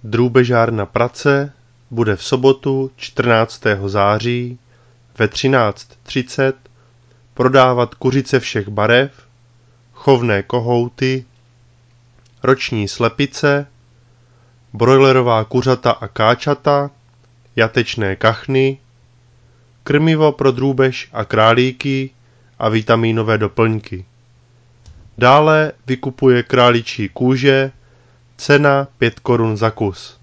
Drůbežárna Prace bude v sobotu 14. září ve 13:30 prodávat kuřice všech barev, chovné kohouty, roční slepice, brojlerová kuřata a káčata, jatečné kachny, krmivo pro drůbež a králíky a vitamínové doplňky. Dále vykupuje králičí kůže, cena 5 korun za kus.